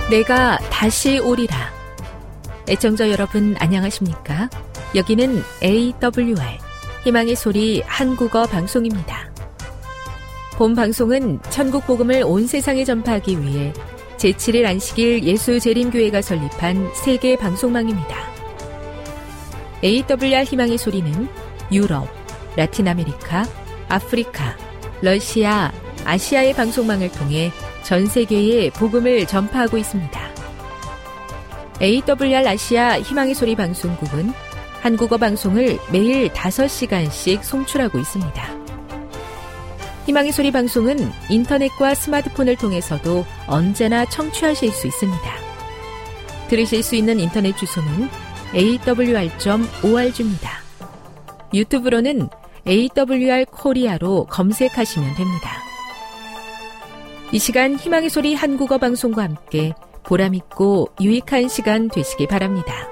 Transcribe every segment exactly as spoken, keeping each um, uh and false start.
내가 다시 오리라. 애청자 여러분 안녕하십니까? 여기는 에이더블유알 희망의 소리 한국어 방송입니다. 본 방송은 천국 복음을 온 세상에 전파하기 위해 제칠 일 안식일 예수재림교회가 설립한 세계 방송망입니다. 에이더블유알 희망의 소리는 유럽, 라틴 아메리카, 아프리카, 러시아, 아시아의 방송망을 통해 전 세계에 복음을 전파하고 있습니다. 에이더블유알 아시아 희망의 소리 방송국은 한국어 방송을 매일 다섯 시간씩 송출하고 있습니다. 희망의 소리 방송은 인터넷과 스마트폰을 통해서도 언제나 청취하실 수 있습니다. 들으실 수 있는 인터넷 주소는 에이더블유알 닷 오알지입니다. 유튜브로는 에이더블유알 코리아로 검색하시면 됩니다. 이 시간 희망의 소리 한국어 방송과 함께 보람있고 유익한 시간 되시기 바랍니다.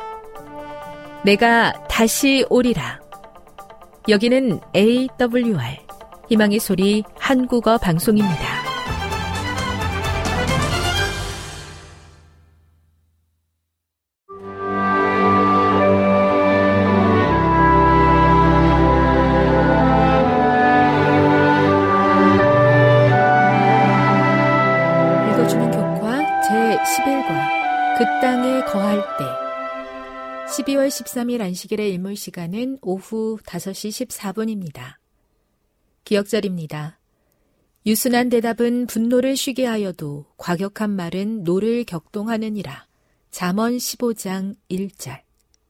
내가 다시 오리라. 여기는 에이더블유알 희망의 소리 한국어 방송입니다. 그 땅에 거할 때. 십이월 십삼일 안식일의 일몰 시간은 오후 다섯 시 십사 분입니다. 기억절입니다. 유순한 대답은 분노를 쉬게 하여도 과격한 말은 노를 격동하느니라. 잠언 십오 장 일 절.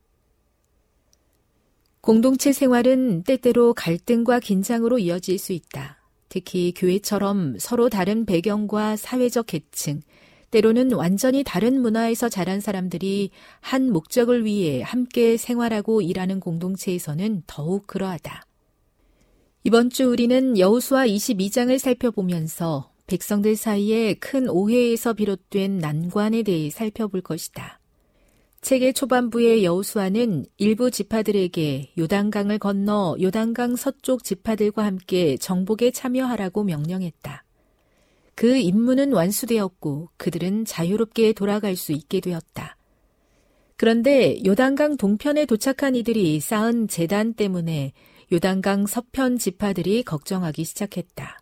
공동체 생활은 때때로 갈등과 긴장으로 이어질 수 있다. 특히 교회처럼 서로 다른 배경과 사회적 계층, 때로는 완전히 다른 문화에서 자란 사람들이 한 목적을 위해 함께 생활하고 일하는 공동체에서는 더욱 그러하다. 이번 주 우리는 여호수아 이십이 장을 살펴보면서 백성들 사이에 큰 오해에서 비롯된 난관에 대해 살펴볼 것이다. 책의 초반부에 여호수아는 일부 지파들에게 요단강을 건너 요단강 서쪽 지파들과 함께 정복에 참여하라고 명령했다. 그 임무는 완수되었고 그들은 자유롭게 돌아갈 수 있게 되었다. 그런데 요단강 동편에 도착한 이들이 쌓은 제단 때문에 요단강 서편 지파들이 걱정하기 시작했다.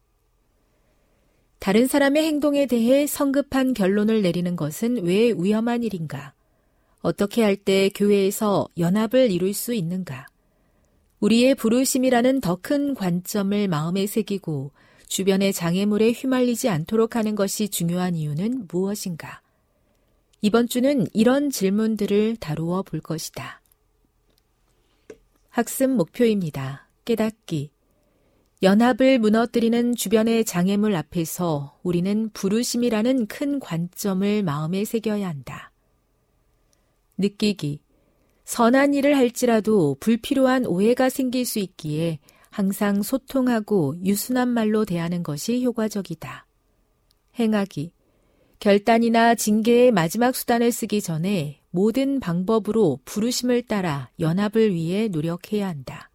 다른 사람의 행동에 대해 성급한 결론을 내리는 것은 왜 위험한 일인가? 어떻게 할 때 교회에서 연합을 이룰 수 있는가? 우리의 부르심이라는 더 큰 관점을 마음에 새기고 주변의 장애물에 휘말리지 않도록 하는 것이 중요한 이유는 무엇인가? 이번 주는 이런 질문들을 다루어 볼 것이다. 학습 목표입니다. 깨닫기. 연합을 무너뜨리는 주변의 장애물 앞에서 우리는 부르심이라는 큰 관점을 마음에 새겨야 한다. 느끼기. 선한 일을 할지라도 불필요한 오해가 생길 수 있기에 항상 소통하고 유순한 말로 대하는 것이 효과적이다. 행하기. 결단이나 징계의 마지막 수단을 쓰기 전에 모든 방법으로 부르심을 따라 연합을 위해 노력해야 한다.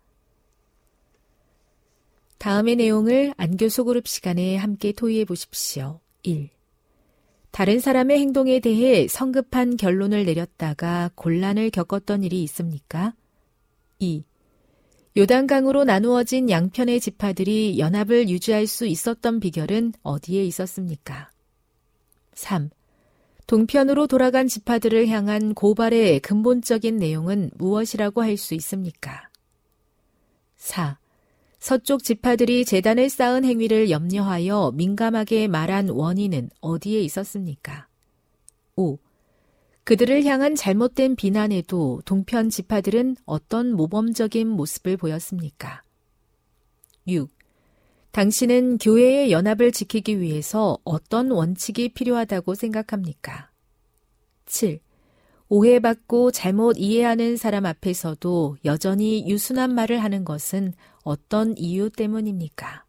다음의 내용을 안교 그룹 시간에 함께 토의해 보십시오. 일. 다른 사람의 행동에 대해 성급한 결론을 내렸다가 곤란을 겪었던 일이 있습니까? 이. 요단강으로 나누어진 양편의 지파들이 연합을 유지할 수 있었던 비결은 어디에 있었습니까? 삼. 동편으로 돌아간 지파들을 향한 고발의 근본적인 내용은 무엇이라고 할 수 있습니까? 사. 서쪽 지파들이 제단을 쌓은 행위를 염려하여 민감하게 말한 원인은 어디에 있었습니까? 오. 그들을 향한 잘못된 비난에도 동편 지파들은 어떤 모범적인 모습을 보였습니까? 육. 당신은 교회의 연합을 지키기 위해서 어떤 원칙이 필요하다고 생각합니까? 칠. 오해받고 잘못 이해하는 사람 앞에서도 여전히 유순한 말을 하는 것은 어떤 이유 때문입니까?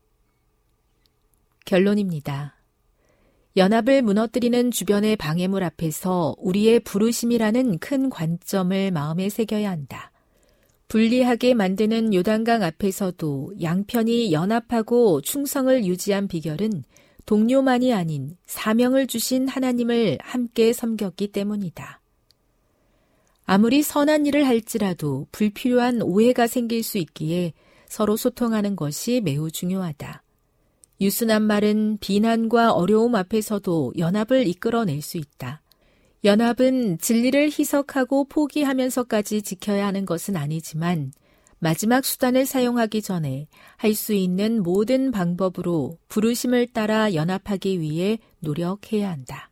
결론입니다. 연합을 무너뜨리는 주변의 방해물 앞에서 우리의 부르심이라는 큰 관점을 마음에 새겨야 한다. 불리하게 만드는 요단강 앞에서도 양편이 연합하고 충성을 유지한 비결은 동료만이 아닌 사명을 주신 하나님을 함께 섬겼기 때문이다. 아무리 선한 일을 할지라도 불필요한 오해가 생길 수 있기에 서로 소통하는 것이 매우 중요하다. 유순한 말은 비난과 어려움 앞에서도 연합을 이끌어낼 수 있다. 연합은 진리를 희석하고 포기하면서까지 지켜야 하는 것은 아니지만 마지막 수단을 사용하기 전에 할 수 있는 모든 방법으로 부르심을 따라 연합하기 위해 노력해야 한다.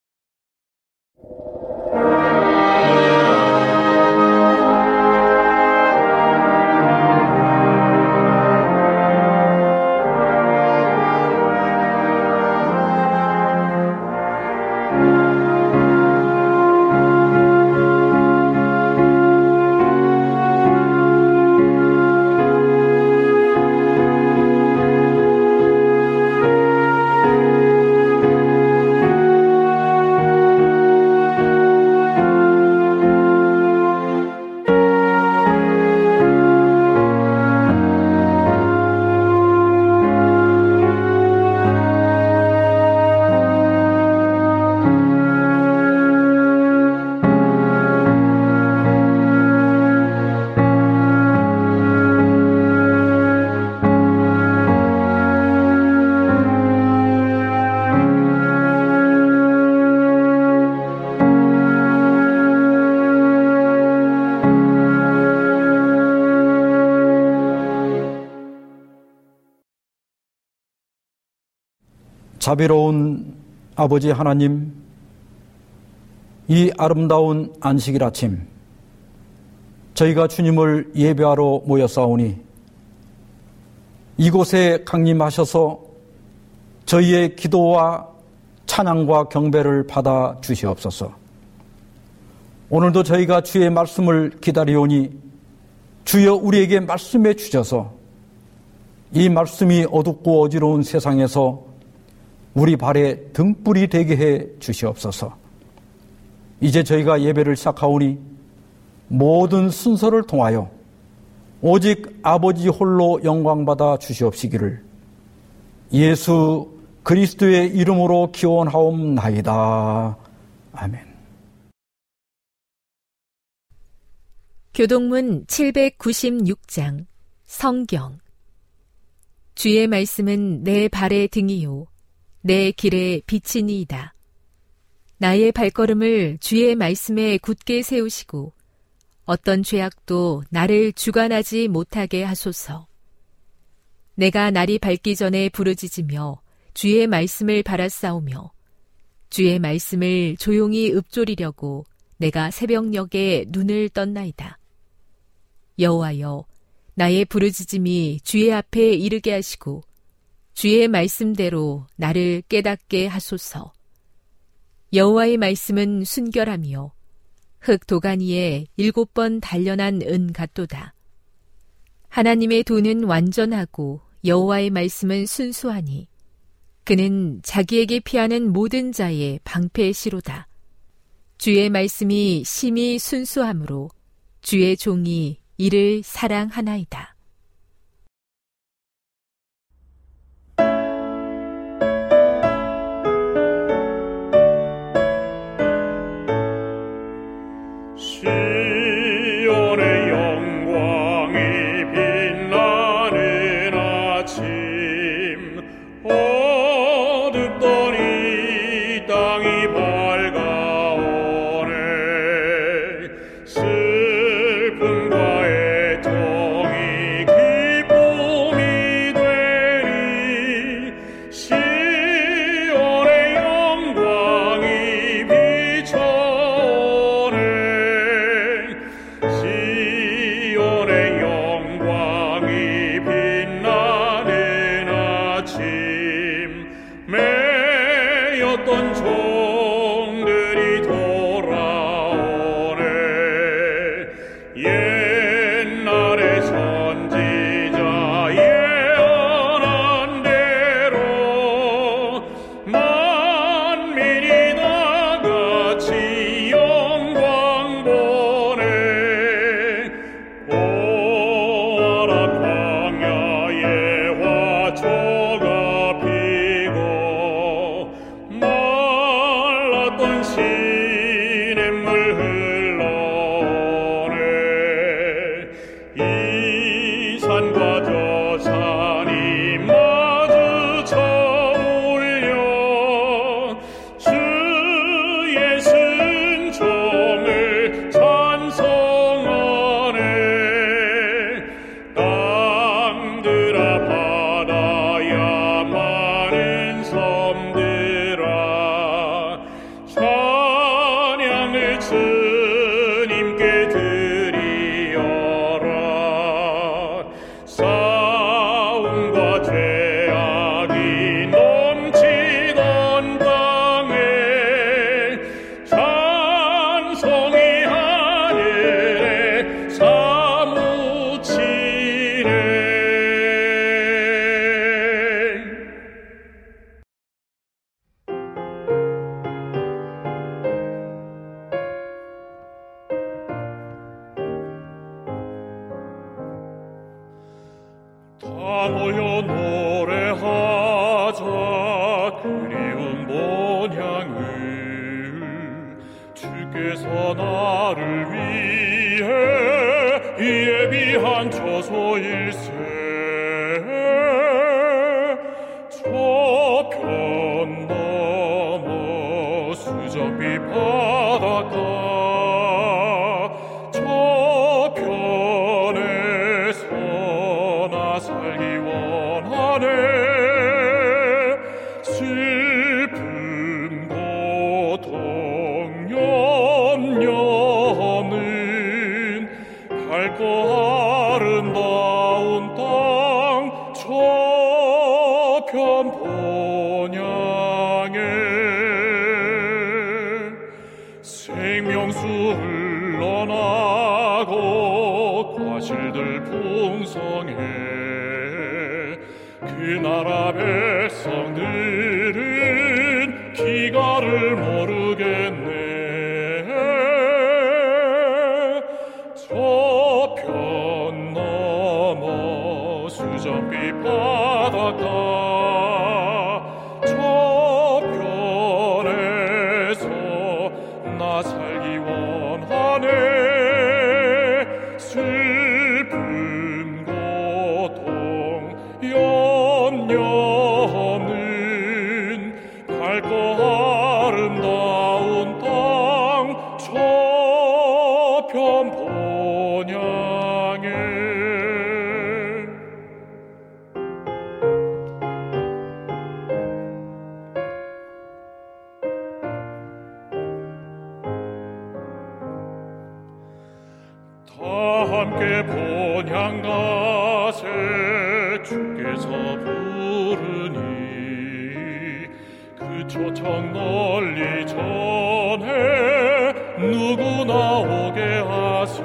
자비로운 아버지 하나님, 이 아름다운 안식일 아침 저희가 주님을 예배하러 모였사오니 이곳에 강림하셔서 저희의 기도와 찬양과 경배를 받아 주시옵소서. 오늘도 저희가 주의 말씀을 기다리오니 주여 우리에게 말씀해 주셔서 이 말씀이 어둡고 어지러운 세상에서 우리 발에 등불이 되게 해 주시옵소서. 이제 저희가 예배를 시작하오니 모든 순서를 통하여 오직 아버지 홀로 영광받아 주시옵시기를 예수 그리스도의 이름으로 기원하옵나이다. 아멘. 교동문 칠백구십육 장 성경. 주의 말씀은 내 발의 등이요 내 길의 빛이니이다. 나의 발걸음을 주의 말씀에 굳게 세우시고 어떤 죄악도 나를 주관하지 못하게 하소서. 내가 날이 밝기 전에 부르짖으며 주의 말씀을 바라싸우며 주의 말씀을 조용히 읊조리려고 내가 새벽녘에 눈을 떴나이다. 여호와여, 나의 부르짖음이 주의 앞에 이르게 하시고 주의 말씀대로 나를 깨닫게 하소서. 여호와의 말씀은 순결하며 흙 도가니에 일곱 번 단련한 은 같도다. 하나님의 도는 완전하고 여호와의 말씀은 순수하니 그는 자기에게 피하는 모든 자의 방패시로다. 주의 말씀이 심히 순수하므로 주의 종이 이를 사랑하나이다. 슬픔과 애통이 이 산과 저 산이 마주쳐 울려 주의 순종을 찬송하네. 땅들아 바다야 많은 섬들아 찬양을 주님께 드리어라. 싸움과 죄악이 넘치던 땅에 찬송이 하늘에 사무치네. 다 모여 노래하자 그리운 본향을. 주께서 나를 위해 예비한 처소일세. 저편 넘어 수정비 바닷가 저편에서 나 살기 원하네. 슬픔 고통 염려는 밝고 아름다운 땅 저편 본향에 생명수 흘러나고 과실들 풍성해. 그 나라 백성들은 기가를 모르겠네. 저편 넘어 수정비 바닷가 저편에서 나 살기 원하네. 슬픔 고통 염려는 밝고 아름다운 땅 저편 본향에. 다 함께 본향 가세. 주께서 부르니 그 초청 널리 전해 누구나 오게 하세.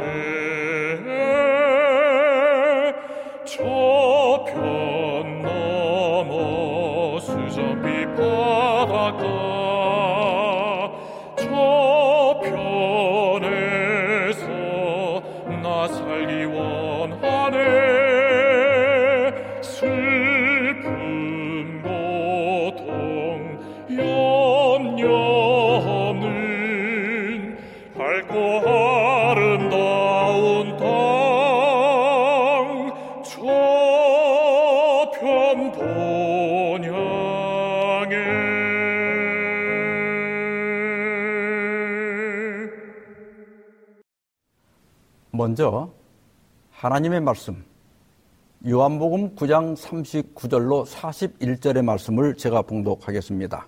저편 넘어 수정비 바닷가 저편에서 나 살기 원하네. 슬픔 고통 염려는 밝고 아름다운 땅 저편 본향에. 먼저 하나님의 말씀 요한복음 구 장 삼십구 절로 사십일 절의 말씀을 제가 봉독하겠습니다.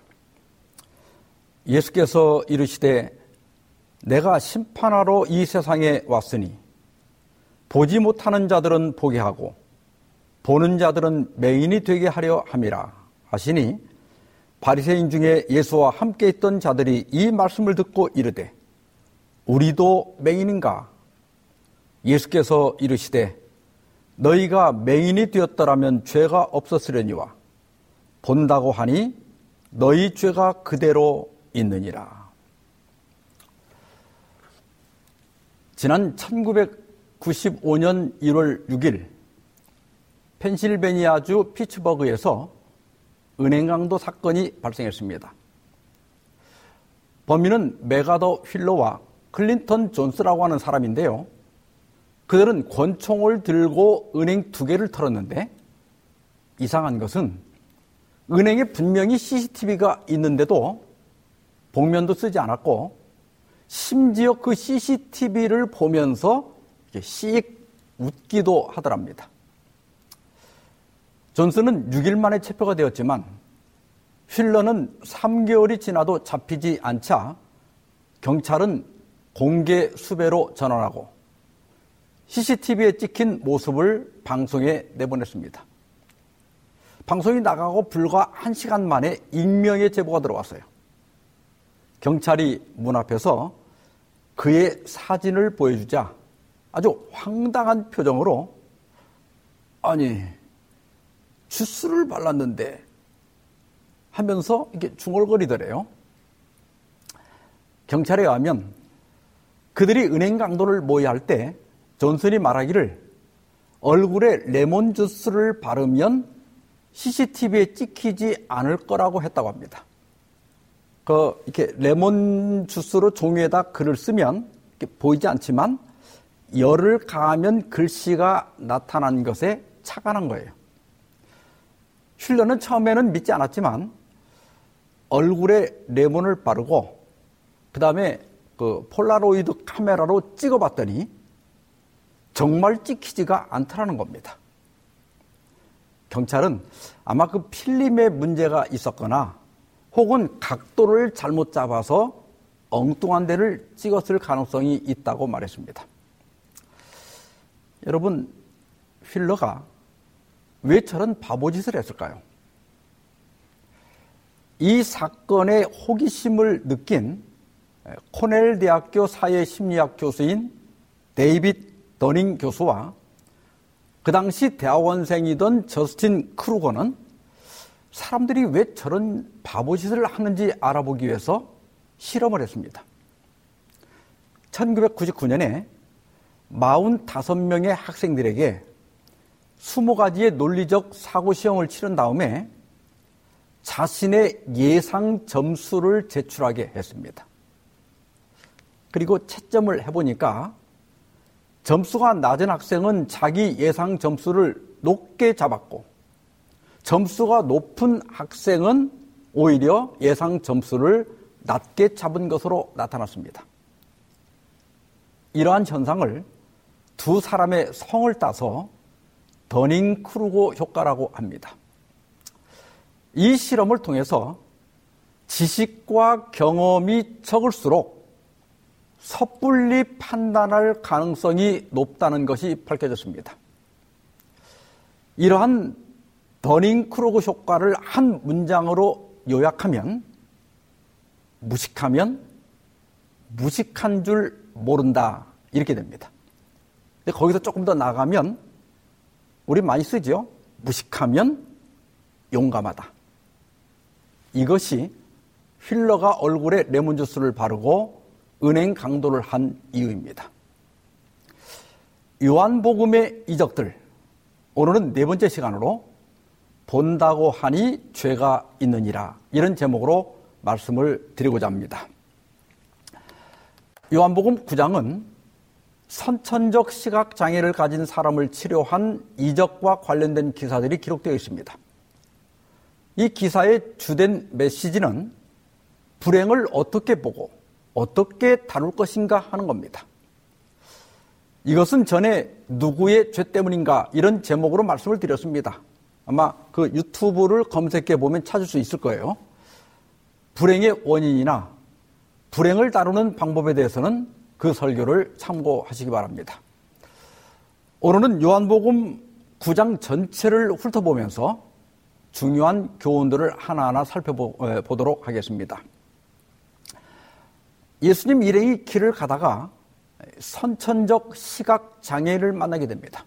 예수께서 이르시되 내가 심판하러 이 세상에 왔으니 보지 못하는 자들은 보게 하고 보는 자들은 맹인이 되게 하려 함이라 하시니 바리새인 중에 예수와 함께 있던 자들이 이 말씀을 듣고 이르되 우리도 맹인인가? 예수께서 이르시되 너희가 맹인이 되었더라면 죄가 없었으려니와 본다고 하니 너희 죄가 그대로 있느니라. 지난 천구백구십오 년 일월 육일 펜실베니아주 피츠버그에서 은행강도 사건이 발생했습니다. 범인은 메가더 휠러와 클린턴 존스라고 하는 사람인데요. 그들은 권총을 들고 은행 두 개를 털었는데 이상한 것은 은행에 분명히 씨씨티비가 있는데도 복면도 쓰지 않았고 심지어 그 씨씨티비를 보면서 씩 웃기도 하더랍니다. 존슨은 육 일 만에 체포가 되었지만 휠러는 삼 개월이 지나도 잡히지 않자 경찰은 공개 수배로 전환하고 씨씨티비에 찍힌 모습을 방송에 내보냈습니다. 방송이 나가고 불과 한 시간 만에 익명의 제보가 들어왔어요. 경찰이 문 앞에서 그의 사진을 보여주자 아주 황당한 표정으로 아니 주스를 발랐는데 하면서 이렇게 중얼거리더래요. 경찰에 의하면 그들이 은행 강도를 모의할 때 존슨이 말하기를 얼굴에 레몬 주스를 바르면 씨씨티비에 찍히지 않을 거라고 했다고 합니다. 그 이렇게 레몬 주스로 종이에다 글을 쓰면 이렇게 보이지 않지만 열을 가하면 글씨가 나타난 것에 착안한 거예요. 휠러는 처음에는 믿지 않았지만 얼굴에 레몬을 바르고 그 다음에 그 폴라로이드 카메라로 찍어봤더니 정말 찍히지가 않더라는 겁니다. 경찰은 아마 그 필름에 문제가 있었거나 혹은 각도를 잘못 잡아서 엉뚱한 데를 찍었을 가능성이 있다고 말했습니다. 여러분, 휠러가 왜 저런 바보짓을 했을까요? 이 사건에 호기심을 느낀 코넬 대학교 사회심리학 교수인 데이빗 더닝 교수와 그 당시 대학원생이던 저스틴 크루거는 사람들이 왜 저런 바보짓을 하는지 알아보기 위해서 실험을 했습니다. 천구백구십구 년에 사십오 명의 학생들에게 이십 가지의 논리적 사고시험을 치른 다음에 자신의 예상 점수를 제출하게 했습니다. 그리고 채점을 해보니까 점수가 낮은 학생은 자기 예상 점수를 높게 잡았고 점수가 높은 학생은 오히려 예상 점수를 낮게 잡은 것으로 나타났습니다. 이러한 현상을 두 사람의 성을 따서 더닝-크루거 효과라고 합니다. 이 실험을 통해서 지식과 경험이 적을수록 섣불리 판단할 가능성이 높다는 것이 밝혀졌습니다. 이러한 더닝-크루거 효과를 한 문장으로 요약하면 무식하면 무식한 줄 모른다 이렇게 됩니다. 근데 거기서 조금 더 나가면 우리 많이 쓰죠. 무식하면 용감하다. 이것이 휠러가 얼굴에 레몬주스를 바르고 은행 강도를 한 이유입니다. 요한복음의 이적들, 오늘은 네 번째 시간으로 본다고 하니 죄가 있느니라 이런 제목으로 말씀을 드리고자 합니다. 요한복음 구 장은 선천적 시각장애를 가진 사람을 치료한 이적과 관련된 기사들이 기록되어 있습니다. 이 기사의 주된 메시지는 불행을 어떻게 보고 어떻게 다룰 것인가 하는 겁니다. 이것은 전에 누구의 죄 때문인가 이런 제목으로 말씀을 드렸습니다. 아마 그 유튜브를 검색해 보면 찾을 수 있을 거예요. 불행의 원인이나 불행을 다루는 방법에 대해서는 그 설교를 참고하시기 바랍니다. 오늘은 요한복음 구 장 전체를 훑어보면서 중요한 교훈들을 하나하나 살펴보도록 하겠습니다. 예수님 일행이 길을 가다가 선천적 시각장애를 만나게 됩니다.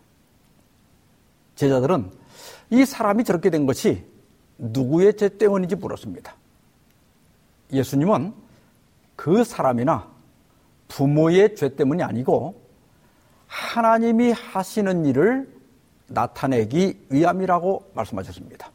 제자들은 이 사람이 저렇게 된 것이 누구의 죄 때문인지 물었습니다. 예수님은 그 사람이나 부모의 죄 때문이 아니고 하나님이 하시는 일을 나타내기 위함이라고 말씀하셨습니다.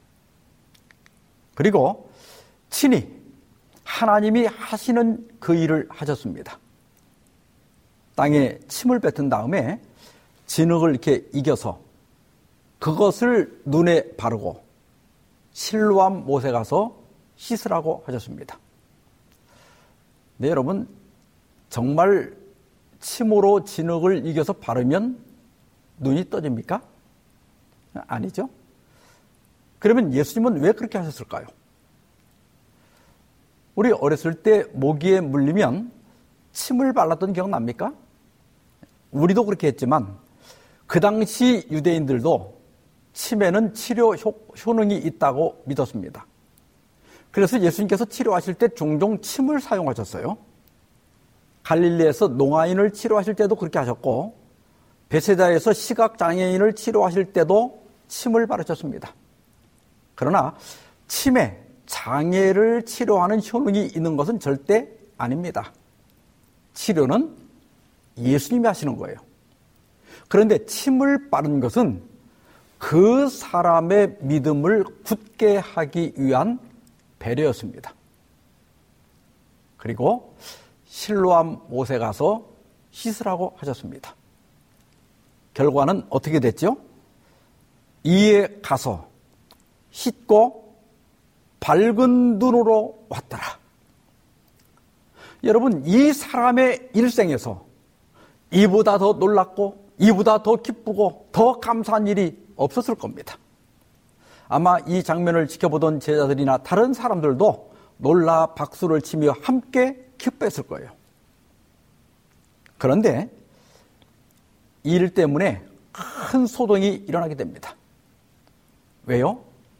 그리고 친히 하나님이 하시는 그 일을 하셨습니다. 땅에 침을 뱉은 다음에 진흙을 이렇게 이겨서 그것을 눈에 바르고 실로암 못에 가서 씻으라고 하셨습니다. 네, 여러분, 정말 침으로 진흙을 이겨서 바르면 눈이 떠집니까? 아니죠. 그러면 예수님은 왜 그렇게 하셨을까요? 우리 어렸을 때 모기에 물리면 침을 발랐던 기억 납니까? 우리도 그렇게 했지만 그 당시 유대인들도 침에는 치료 효, 효능이 있다고 믿었습니다. 그래서 예수님께서 치료하실 때 종종 침을 사용하셨어요. 갈릴리에서 농아인을 치료하실 때도 그렇게 하셨고 베세다에서 시각장애인을 치료하실 때도 침을 바르셨습니다. 그러나 침에 장애를 치료하는 효능이 있는 것은 절대 아닙니다. 치료는 예수님이 하시는 거예요. 그런데 침을 바른 것은 그 사람의 믿음을 굳게 하기 위한 배려였습니다. 그리고 실로암 못에 가서 씻으라고 하셨습니다. 결과는 어떻게 됐죠? 이에 가서 씻고 밝은 눈으로 왔더라. 여러분, 이 사람의 일생에서 이보다 더 놀랍고 이보다 더 기쁘고 더 감사한 일이 없었을 겁니다. 아마 이 장면을 지켜보던 제자들이나 다른 사람들도 놀라 박수를 치며 함께 기뻐했을 거예요. 그런데 이 일 때문에 큰 소동이 일어나게 됩니다. 왜요?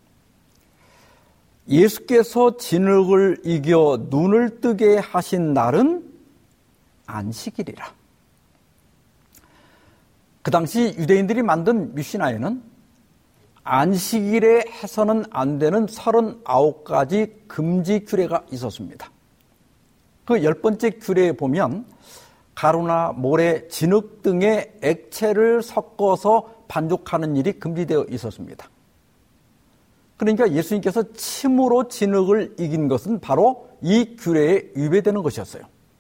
예수께서 진흙을 이겨 눈을 뜨게 하신 날은 안식일이라. 그 당시 유대인들이 만든 미시나에는 안식일에 해서는 안 되는 서른아홉 가지 금지 규례가 있었습니다. 그 열 번째 규례에 보면 가루나 모래, 진흙 등의 액체를 섞어서 반죽하는 일이 금지되어 있었습니다. 그러니까 예수님께서 침으로 진흙을 이긴 것은 바로 이 규례에 위배되는 것이었어요.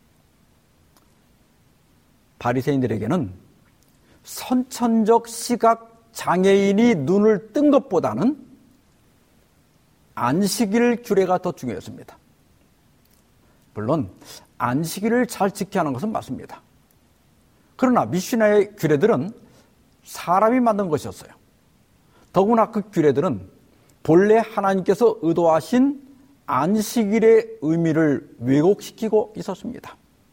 바리새인들에게는 선천적 시각 장애인이 눈을 뜬 것보다는 안식일 규례가 더 중요했습니다. 물론 안식일을 잘 지켜야 하는 것은 맞습니다. 그러나 미시나의 규례들은 사람이 만든 것이었어요. 더구나 그 규례들은 본래 하나님께서 의도하신 안식일의 의미를 왜곡시키고 있었습니다.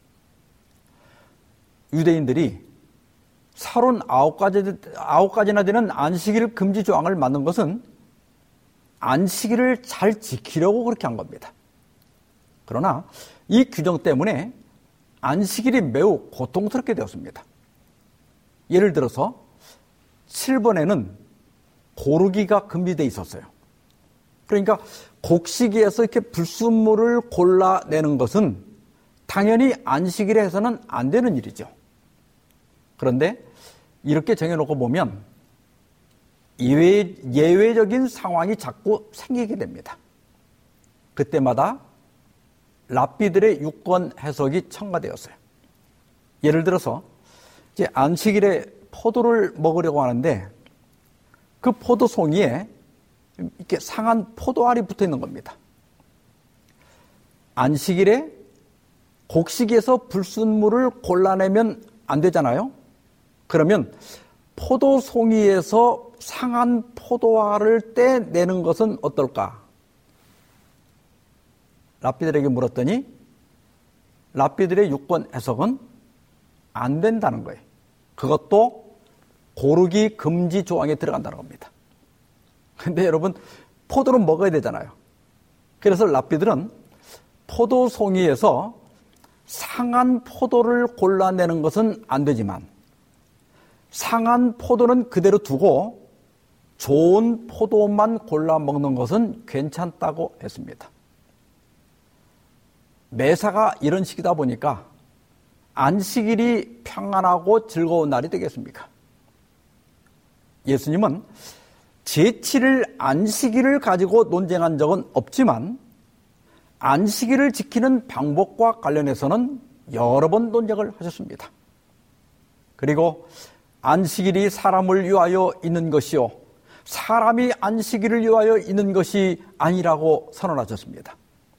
유대인들이 서른아홉 가지, 아홉 가지나 되는 안식일 금지 조항을 만든 것은 안식일을 잘 지키려고 그렇게 한 겁니다. 그러나 이 규정 때문에 안식일이 매우 고통스럽게 되었습니다. 예를 들어서 칠 번에는 고르기가 금지되어 있었어요. 그러니까 곡식에서 이렇게 불순물을 골라내는 것은 당연히 안식일에 해서는 안 되는 일이죠. 그런데 이렇게 정해놓고 보면 예외, 예외적인 상황이 자꾸 생기게 됩니다. 그때마다 랍비들의 유권 해석이 첨가되었어요. 예를 들어서 이제 안식일에 포도를 먹으려고 하는데 그 포도 송이에 이렇게 상한 포도알이 붙어 있는 겁니다. 안식일에 곡식에서 불순물을 골라내면 안 되잖아요. 그러면 포도 송이에서 상한 포도알을 떼내는 것은 어떨까? 랍비들에게 물었더니 랍비들의 유권 해석은 안 된다는 거예요. 그것도 고르기 금지 조항에 들어간다는 겁니다. 근데 여러분, 포도는 먹어야 되잖아요. 그래서 랍비들은 포도 송이에서 상한 포도를 골라내는 것은 안 되지만 상한 포도는 그대로 두고 좋은 포도만 골라 먹는 것은 괜찮다고 했습니다. 매사가 이런 식이다 보니까 안식일이 평안하고 즐거운 날이 되겠습니까? 예수님은 제칠 일 안식일을 가지고 논쟁한 적은 없지만 안식일을 지키는 방법과 관련해서는 여러 번 논쟁을 하셨습니다. 그리고 안식일이 사람을 위하여 있는 것이요 사람이 안식일을 위하여 있는 것이 아니라고 선언하셨습니다.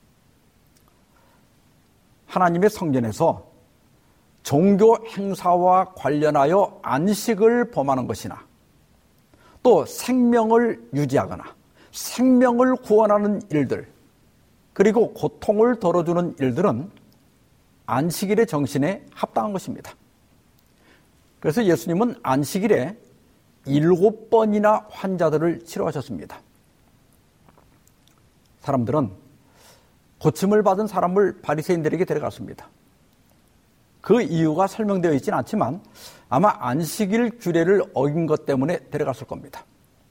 하나님의 성전에서 종교 행사와 관련하여 안식을 범하는 것이나 또 생명을 유지하거나 생명을 구원하는 일들 그리고 고통을 덜어주는 일들은 안식일의 정신에 합당한 것입니다. 그래서 예수님은 안식일에 일곱 번이나 환자들을 치료하셨습니다. 사람들은 고침을 받은 사람을 바리새인들에게 데려갔습니다. 그 이유가 설명되어 있지는 않지만 아마 안식일 규례를 어긴 것 때문에 데려갔을 겁니다.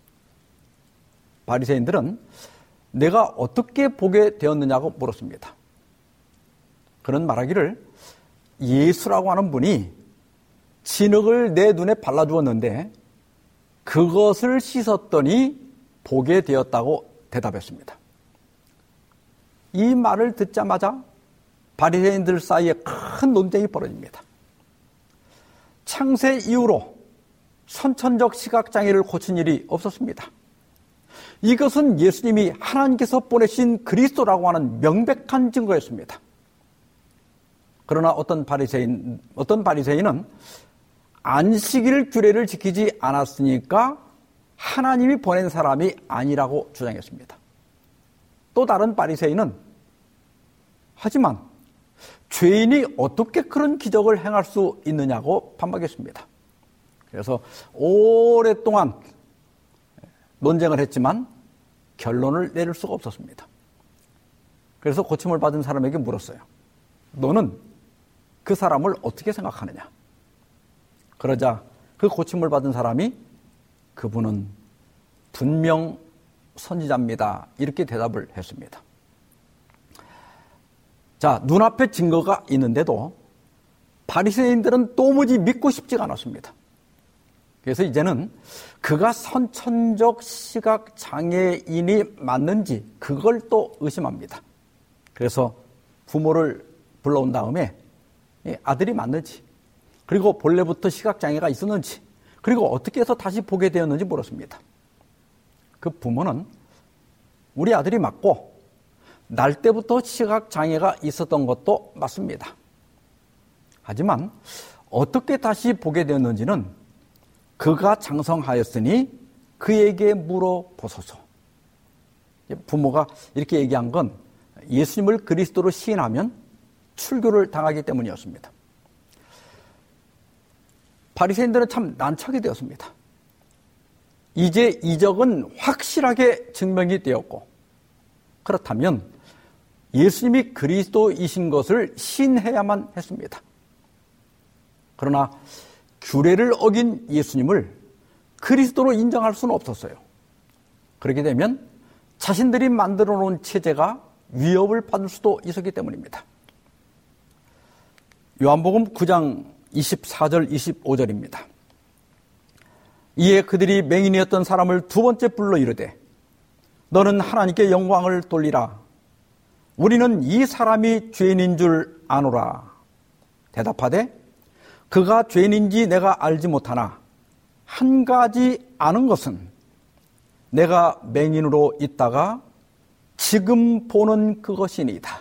바리새인들은 내가 어떻게 보게 되었느냐고 물었습니다. 그는 말하기를 예수라고 하는 분이 진흙을 내 눈에 발라주었는데 그것을 씻었더니 보게 되었다고 대답했습니다. 이 말을 듣자마자 바리새인들 사이에 큰 논쟁이 벌어집니다. 창세 이후로 선천적 시각장애를 고친 일이 없었습니다. 이것은 예수님이 하나님께서 보내신 그리스도라고 하는 명백한 증거였습니다. 그러나 어떤 바리새인, 어떤 바리새인은 안식일 규례를 지키지 않았으니까 하나님이 보낸 사람이 아니라고 주장했습니다. 또 다른 바리새인은 하지만 죄인이 어떻게 그런 기적을 행할 수 있느냐고 반박했습니다. 그래서 오랫동안 논쟁을 했지만 결론을 내릴 수가 없었습니다. 그래서 고침을 받은 사람에게 물었어요. 너는 그 사람을 어떻게 생각하느냐? 그러자 그 고침을 받은 사람이 그분은 분명 선지자입니다. 이렇게 대답을 했습니다. 자, 눈앞에 증거가 있는데도 바리새인들은 도무지 믿고 싶지가 않았습니다. 그래서 이제는 그가 선천적 시각 장애인이 맞는지 그걸 또 의심합니다. 그래서 부모를 불러온 다음에 아들이 맞는지 그리고 본래부터 시각 장애가 있었는지 그리고 어떻게 해서 다시 보게 되었는지 물었습니다. 그 부모는 우리 아들이 맞고 날 때부터 시각 장애가 있었던 것도 맞습니다. 하지만 어떻게 다시 보게 되었는지는 그가 장성하였으니 그에게 물어보소서. 부모가 이렇게 얘기한 건 예수님을 그리스도로 시인하면 출교를 당하기 때문이었습니다. 바리새인들은 참 난처하게 되었습니다. 이제 이적은 확실하게 증명이 되었고 그렇다면 예수님이 그리스도이신 것을 시인해야만 했습니다. 그러나 규례를 어긴 예수님을 그리스도로 인정할 수는 없었어요. 그렇게 되면 자신들이 만들어 놓은 체제가 위협을 받을 수도 있었기 때문입니다. 요한복음 구 장 이십사 절 이십오 절입니다. 이에 그들이 맹인이었던 사람을 두 번째 불러 이르되 너는 하나님께 영광을 돌리라. 우리는 이 사람이 죄인인 줄 아노라. 대답하되 그가 죄인인지 내가 알지 못하나 한 가지 아는 것은 내가 맹인으로 있다가 지금 보는 그것이니이다.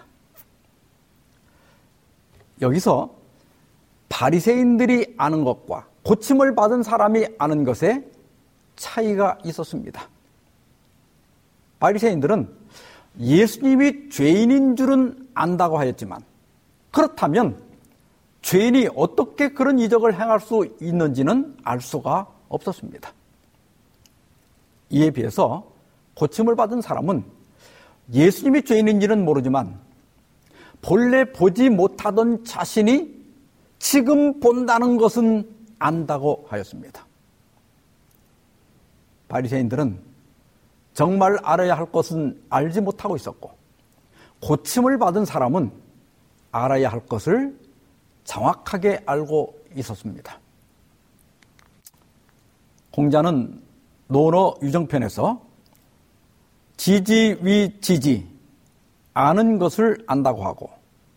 여기서 바리새인들이 아는 것과 고침을 받은 사람이 아는 것에 차이가 있었습니다. 바리새인들은 예수님이 죄인인 줄은 안다고 하였지만 그렇다면 죄인이 어떻게 그런 이적을 행할 수 있는지는 알 수가 없었습니다. 이에 비해서 고침을 받은 사람은 예수님이 죄인인지는 모르지만 본래 보지 못하던 자신이 지금 본다는 것은 안다고 하였습니다. 바리새인들은 정말 알아야 할 것은 알지 못하고 있었고 고침을 받은 사람은 알아야 할 것을 정확하게 알고 있었습니다. 공자는 논어 유정편에서 지지 위 지지 아는 것을 안다고 하고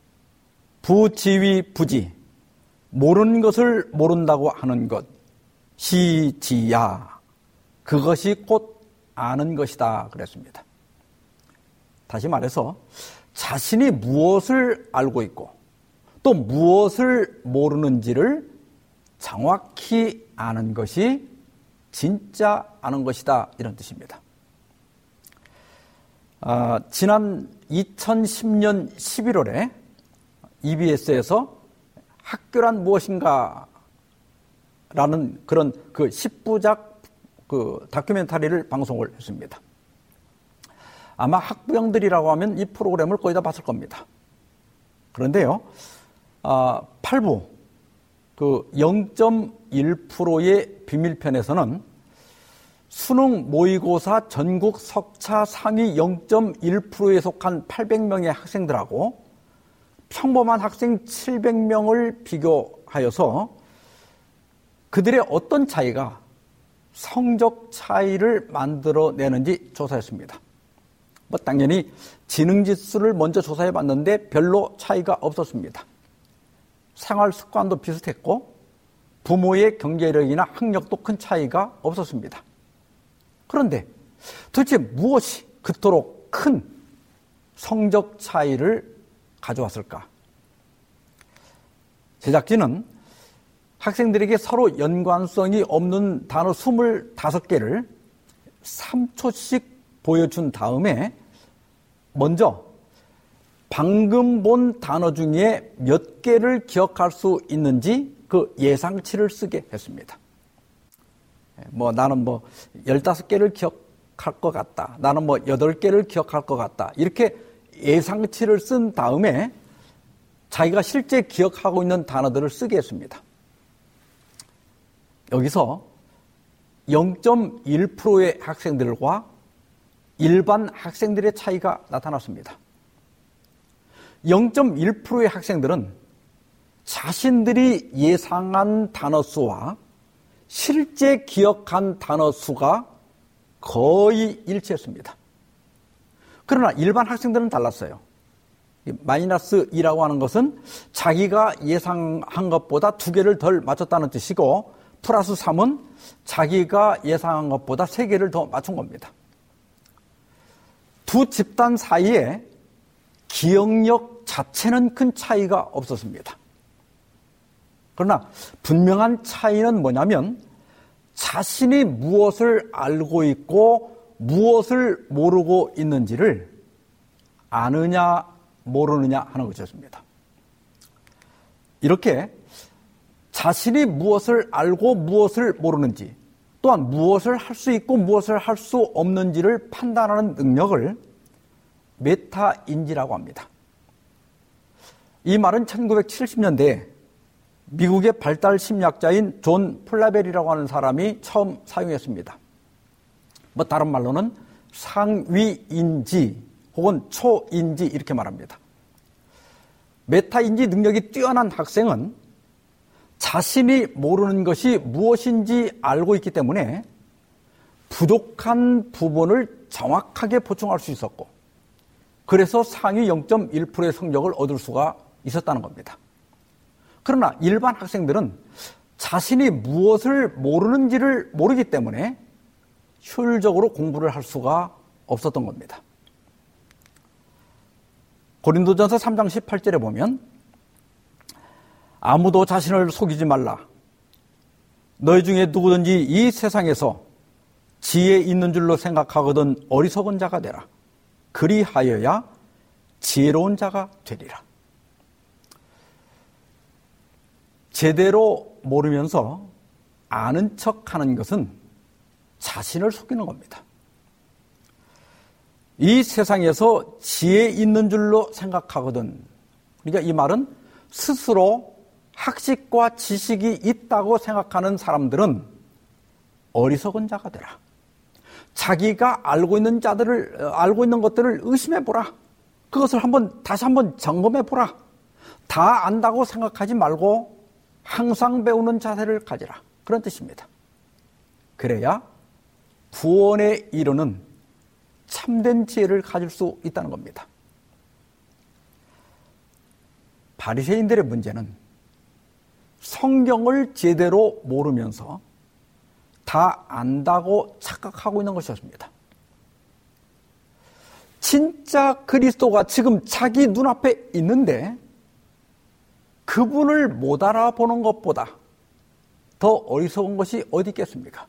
부지 위 부지 모르는 것을 모른다고 하는 것 시지야. 그것이 곧 아는 것이다. 그랬습니다. 다시 말해서 자신이 무엇을 알고 있고 또 무엇을 모르는지를 정확히 아는 것이 진짜 아는 것이다. 이런 뜻입니다. 아, 지난 이천십 년 십일월에 이비에스에서 학교란 무엇인가 라는 그런 그 십 부작 그 다큐멘터리를 방송을 했습니다. 아마 학부형들이라고 하면 이 프로그램을 거의 다 봤을 겁니다. 그런데요, 아, 팔 부, 그 영 점 일 퍼센트의 비밀편에서는 수능 모의고사 전국 석차 상위 영 점 일 퍼센트에 속한 팔백 명의 학생들하고 평범한 학생 칠백 명을 비교하여서 그들의 어떤 차이가 성적 차이를 만들어내는지 조사했습니다. 뭐 당연히 지능지수를 먼저 조사해 봤는데 별로 차이가 없었습니다. 생활 습관도 비슷했고 부모의 경제력이나 학력도 큰 차이가 없었습니다. 그런데 도대체 무엇이 그토록 큰 성적 차이를 가져왔을까? 제작진은 학생들에게 서로 연관성이 없는 단어 스물다섯 개를 삼 초씩 보여준 다음에 먼저 방금 본 단어 중에 몇 개를 기억할 수 있는지 그 예상치를 쓰게 했습니다. 뭐 나는 뭐 열다섯 개를 기억할 것 같다. 나는 뭐 여덟 개를 기억할 것 같다. 이렇게 예상치를 쓴 다음에 자기가 실제 기억하고 있는 단어들을 쓰게 했습니다. 여기서 영 점 일 퍼센트의 학생들과 일반 학생들의 차이가 나타났습니다. 영 점 일 퍼센트의 학생들은 자신들이 예상한 단어 수와 실제 기억한 단어 수가 거의 일치했습니다. 그러나 일반 학생들은 달랐어요. 마이너스 이라고 하는 것은 자기가 예상한 것보다 두 개를 덜 맞췄다는 뜻이고 플러스 삼은 자기가 예상한 것보다 세 개를 더 맞춘 겁니다. 두 집단 사이에 기억력 자체는 큰 차이가 없었습니다. 그러나 분명한 차이는 뭐냐면 자신이 무엇을 알고 있고 무엇을 모르고 있는지를 아느냐 모르느냐 하는 것이었습니다. 이렇게 자신이 무엇을 알고 무엇을 모르는지 또한 무엇을 할 수 있고 무엇을 할 수 없는지를 판단하는 능력을 메타인지라고 합니다. 이 말은 천구백칠십 년대에 미국의 발달 심리학자인 존 플라벨이라고 하는 사람이 처음 사용했습니다. 뭐 다른 말로는 상위인지 혹은 초인지 이렇게 말합니다. 메타인지 능력이 뛰어난 학생은 자신이 모르는 것이 무엇인지 알고 있기 때문에 부족한 부분을 정확하게 보충할 수 있었고 그래서 상위 영 점 일 퍼센트의 성적을 얻을 수가 있었다는 겁니다. 그러나 일반 학생들은 자신이 무엇을 모르는지를 모르기 때문에 효율적으로 공부를 할 수가 없었던 겁니다. 고린도전서 삼 장 십팔 절에 보면 아무도 자신을 속이지 말라. 너희 중에 누구든지 이 세상에서 지혜 있는 줄로 생각하거든 어리석은 자가 되라. 그리하여야 지혜로운 자가 되리라. 제대로 모르면서 아는 척하는 것은 자신을 속이는 겁니다. 이 세상에서 지혜 있는 줄로 생각하거든. 그러니까 이 말은 스스로 학식과 지식이 있다고 생각하는 사람들은 어리석은 자가 되라. 자기가 알고 있는 자들을 알고 있는 것들을 의심해 보라. 그것을 한번 다시 한번 점검해 보라. 다 안다고 생각하지 말고 항상 배우는 자세를 가지라. 그런 뜻입니다. 그래야 구원에 이르는 참된 지혜를 가질 수 있다는 겁니다. 바리새인들의 문제는 성경을 제대로 모르면서 다 안다고 착각하고 있는 것이었습니다. 진짜 그리스도가 지금 자기 눈앞에 있는데 그분을 못 알아보는 것보다 더 어리석은 것이 어디 있겠습니까?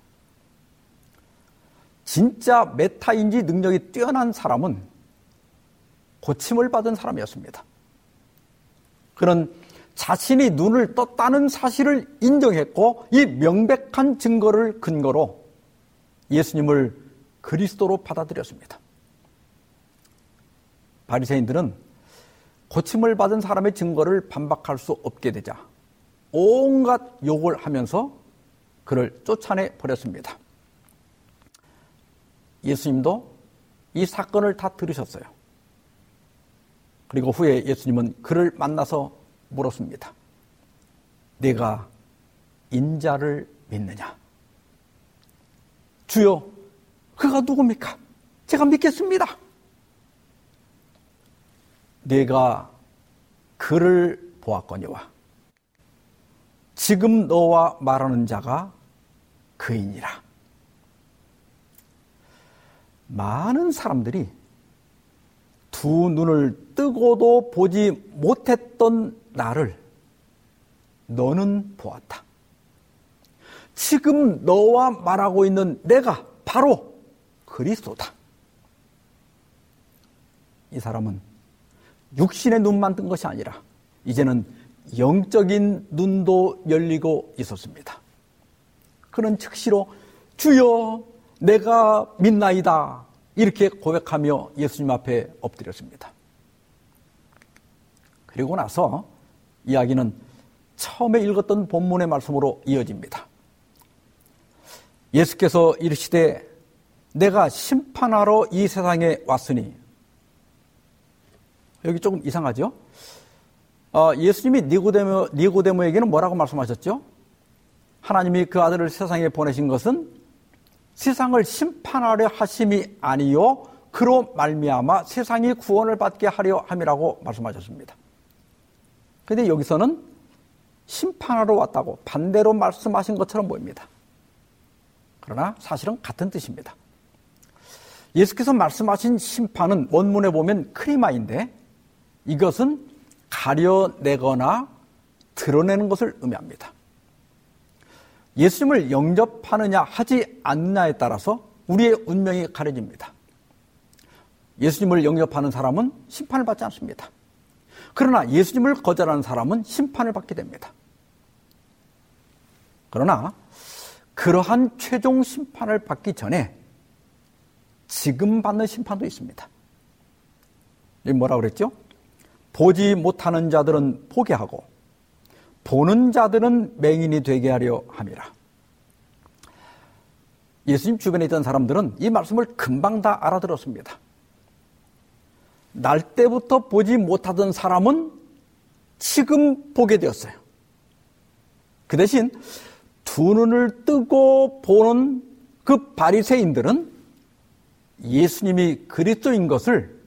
진짜 메타인지 능력이 뛰어난 사람은 고침을 받은 사람이었습니다. 그는 자신이 눈을 떴다는 사실을 인정했고 이 명백한 증거를 근거로 예수님을 그리스도로 받아들였습니다. 바리새인들은 고침을 받은 사람의 증거를 반박할 수 없게 되자 온갖 욕을 하면서 그를 쫓아내 버렸습니다. 예수님도 이 사건을 다 들으셨어요. 그리고 후에 예수님은 그를 만나서 물었습니다. 내가 인자를 믿느냐? 주여, 그가 누굽니까? 제가 믿겠습니다. 내가 그를 보았거니와 지금 너와 말하는 자가 그이니라. 많은 사람들이 두 눈을 뜨고도 보지 못했던 나를 너는 보았다. 지금 너와 말하고 있는 내가 바로 그리스도다. 이 사람은 육신의 눈만 뜬 것이 아니라 이제는 영적인 눈도 열리고 있었습니다. 그는 즉시로 주여 내가 믿나이다 이렇게 고백하며 예수님 앞에 엎드렸습니다. 그리고 나서 이야기는 처음에 읽었던 본문의 말씀으로 이어집니다. 예수께서 이르시되 내가 심판하러 이 세상에 왔으니, 여기 조금 이상하죠? 어, 예수님이 니고데모, 니고데모에게는 뭐라고 말씀하셨죠? 하나님이 그 아들을 세상에 보내신 것은 세상을 심판하려 하심이 아니요 그로 말미암아 세상이 구원을 받게 하려 함이라고 말씀하셨습니다. 그런데 여기서는 심판하러 왔다고 반대로 말씀하신 것처럼 보입니다. 그러나 사실은 같은 뜻입니다. 예수께서 말씀하신 심판은 원문에 보면 크리마인데 이것은 가려내거나 드러내는 것을 의미합니다. 예수님을 영접하느냐 하지 않느냐에 따라서 우리의 운명이 가려집니다. 예수님을 영접하는 사람은 심판을 받지 않습니다. 그러나 예수님을 거절하는 사람은 심판을 받게 됩니다. 그러나 그러한 최종 심판을 받기 전에 지금 받는 심판도 있습니다. 여기 뭐라고 그랬죠? 보지 못하는 자들은 보게 하고 보는 자들은 맹인이 되게 하려 함이라. 예수님 주변에 있던 사람들은 이 말씀을 금방 다 알아들었습니다. 날 때부터 보지 못하던 사람은 지금 보게 되었어요. 그 대신 두 눈을 뜨고 보는 그 바리새인들은 예수님이 그리스도인 것을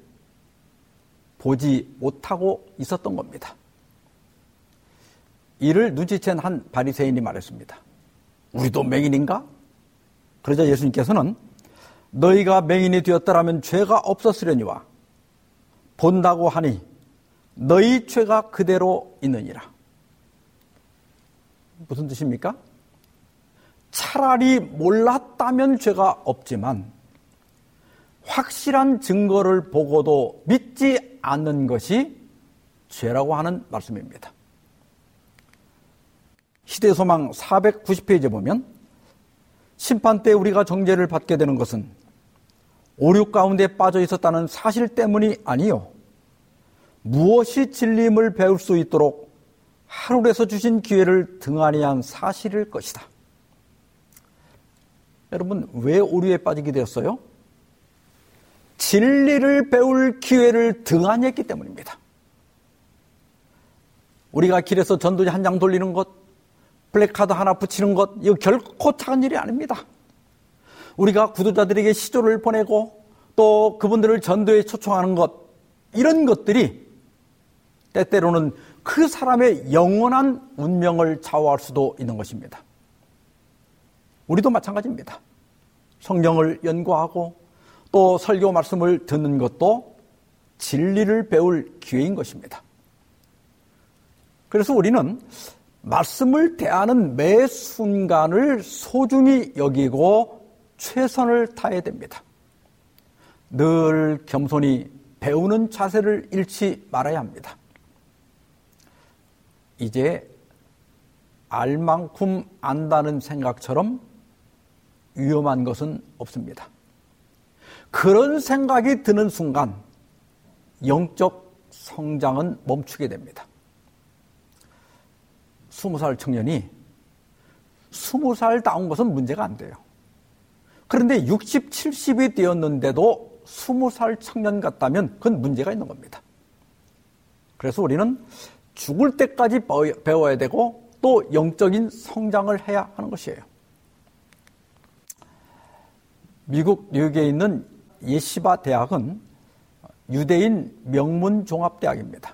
보지 못하고 있었던 겁니다. 이를 눈치챈 한 바리새인이 말했습니다. 우리도 맹인인가? 그러자 예수님께서는 너희가 맹인이 되었더라면 죄가 없었으려니와 본다고 하니 너희 죄가 그대로 있느니라. 무슨 뜻입니까? 차라리 몰랐다면 죄가 없지만 확실한 증거를 보고도 믿지 않는 것이 죄라고 하는 말씀입니다. 시대소망 사백구십 페이지에 보면 심판 때 우리가 정죄를 받게 되는 것은 오류 가운데 빠져 있었다는 사실 때문이 아니요 무엇이 진리임을 배울 수 있도록 하늘에서 주신 기회를 등한히 한 사실일 것이다. 여러분, 왜 오류에 빠지게 되었어요? 진리를 배울 기회를 등한히 했기 때문입니다. 우리가 길에서 전도지 한 장 돌리는 것, 플래카드 하나 붙이는 것, 이거 결코 작은 일이 아닙니다. 우리가 구도자들에게 시조를 보내고 또 그분들을 전도에 초청하는 것, 이런 것들이 때때로는 그 사람의 영원한 운명을 좌우할 수도 있는 것입니다. 우리도 마찬가지입니다. 성경을 연구하고 또 설교 말씀을 듣는 것도 진리를 배울 기회인 것입니다. 그래서 우리는 말씀을 대하는 매 순간을 소중히 여기고 최선을 다해야 됩니다. 늘 겸손히 배우는 자세를 잃지 말아야 합니다. 이제 알 만큼 안다는 생각처럼 위험한 것은 없습니다. 그런 생각이 드는 순간 영적 성장은 멈추게 됩니다. 스무 살 청년이 스무 살 다운 것은 문제가 안 돼요. 그런데 육십, 칠십이 되었는데도 스무 살 청년 같다면 그건 문제가 있는 겁니다. 그래서 우리는 죽을 때까지 배워야 되고 또 영적인 성장을 해야 하는 것이에요. 미국 뉴욕에 있는 예시바 대학은 유대인 명문 종합대학입니다.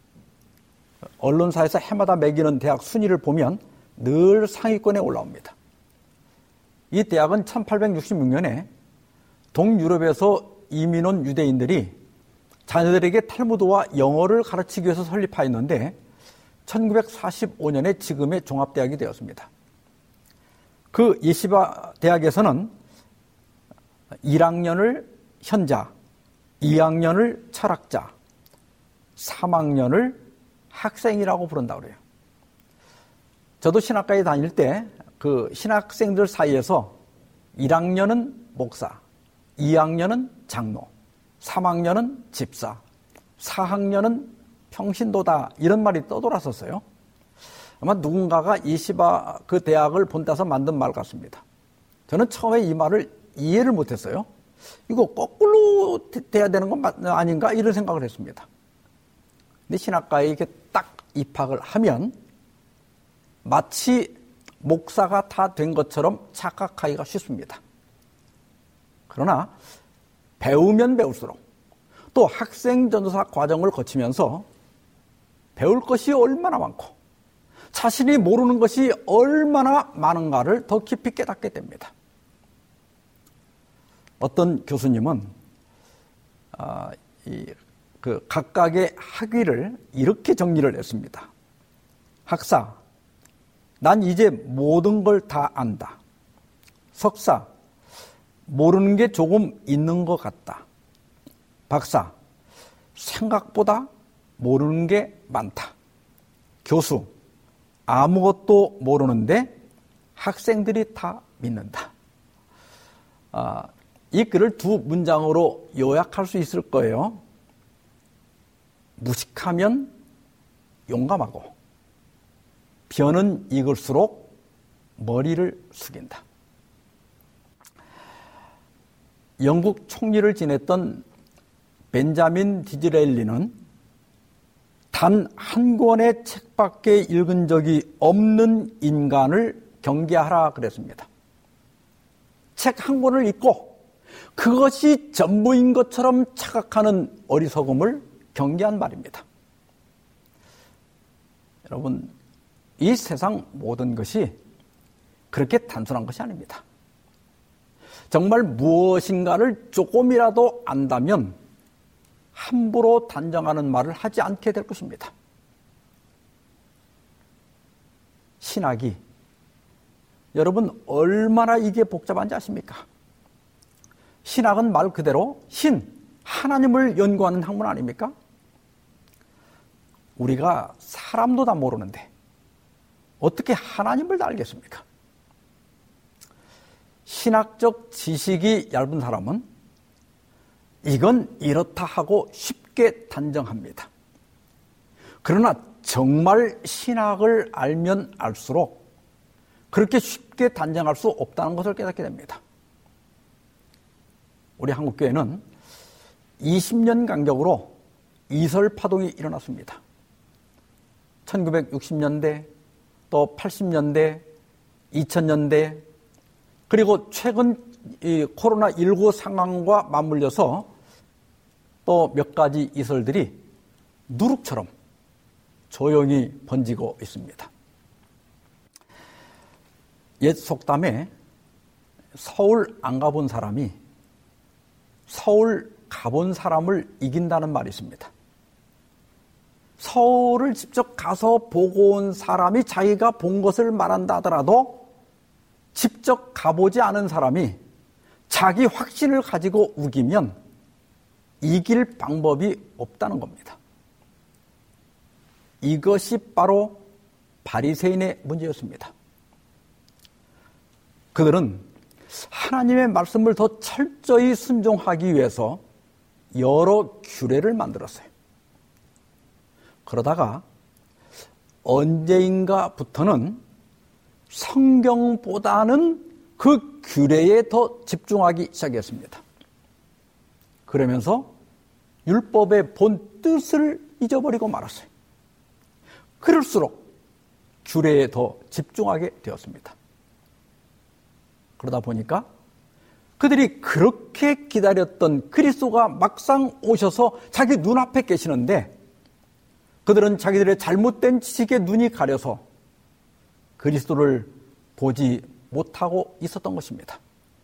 언론사에서 해마다 매기는 대학 순위를 보면 늘 상위권에 올라옵니다. 이 대학은 천팔백육십육 년에 동유럽에서 이민 온 유대인들이 자녀들에게 탈무드와 영어를 가르치기 위해서 설립하였는데 천구백사십오 년에 지금의 종합대학이 되었습니다. 그 예시바 대학에서는 일 학년을 현자, 이 학년을 철학자, 삼 학년을 학생이라고 부른다고 그래요. 저도 신학과에 다닐 때 그 신학생들 사이에서 일 학년은 목사, 이 학년은 장로, 삼 학년은 집사, 사 학년은 평신도다 이런 말이 떠돌았었어요. 아마 누군가가 예시바 그 대학을 본따서 만든 말 같습니다. 저는 처음에 이 말을 이해를 못했어요. 이거 거꾸로 돼야 되는 건 아닌가 이런 생각을 했습니다. 근데 신학과에 이렇게 딱 입학을 하면 마치 목사가 다 된 것처럼 착각하기가 쉽습니다. 그러나 배우면 배울수록 또 학생 전도사 과정을 거치면서 배울 것이 얼마나 많고 자신이 모르는 것이 얼마나 많은가를 더 깊이 깨닫게 됩니다. 어떤 교수님은 아, 이, 그 각각의 학위를 이렇게 정리를 했습니다. 학사, 난 이제 모든 걸 다 안다. 석사, 모르는 게 조금 있는 것 같다. 박사, 생각보다 모르는 게 많다. 교수, 아무것도 모르는데 학생들이 다 믿는다. 아, 이 글을 두 문장으로 요약할 수 있을 거예요. 무식하면 용감하고 벼는 익을수록 머리를 숙인다. 영국 총리를 지냈던 벤자민 디즈레일리는 단 한 권의 책밖에 읽은 적이 없는 인간을 경계하라 그랬습니다. 책 한 권을 읽고 그것이 전부인 것처럼 착각하는 어리석음을 경계한 말입니다. 여러분, 이 세상 모든 것이 그렇게 단순한 것이 아닙니다. 정말 무엇인가를 조금이라도 안다면 함부로 단정하는 말을 하지 않게 될 것입니다. 신학이 여러분 얼마나 이게 복잡한지 아십니까? 신학은 말 그대로 신, 하나님을 연구하는 학문 아닙니까? 우리가 사람도 다 모르는데 어떻게 하나님을 다 알겠습니까? 신학적 지식이 얇은 사람은 이건 이렇다 하고 쉽게 단정합니다. 그러나 정말 신학을 알면 알수록 그렇게 쉽게 단정할 수 없다는 것을 깨닫게 됩니다. 우리 한국교회는 이십 년 간격으로 이설 파동이 일어났습니다. 천구백육십 년대, 또 팔십 년대, 이천 년대, 그리고 최근 이 코로나 십구 상황과 맞물려서 또 몇 가지 이설들이 누룩처럼 조용히 번지고 있습니다. 옛 속담에 서울 안 가본 사람이 서울 가본 사람을 이긴다는 말이 있습니다. 서울을 직접 가서 보고 온 사람이 자기가 본 것을 말한다 하더라도 직접 가보지 않은 사람이 자기 확신을 가지고 우기면 이길 방법이 없다는 겁니다. 이것이 바로 바리새인의 문제였습니다. 그들은 하나님의 말씀을 더 철저히 순종하기 위해서 여러 규례를 만들었어요. 그러다가 언제인가부터는 성경보다는 그 규례에 더 집중하기 시작했습니다. 그러면서 율법의 본 뜻을 잊어버리고 말았어요. 그럴수록 규례에 더 집중하게 되었습니다. 그러다 보니까 그들이 그렇게 기다렸던 그리스도가 막상 오셔서 자기 눈앞에 계시는데 그들은 자기들의 잘못된 지식에 눈이 가려서 그리스도를 보지 못하고 있었던 것입니다.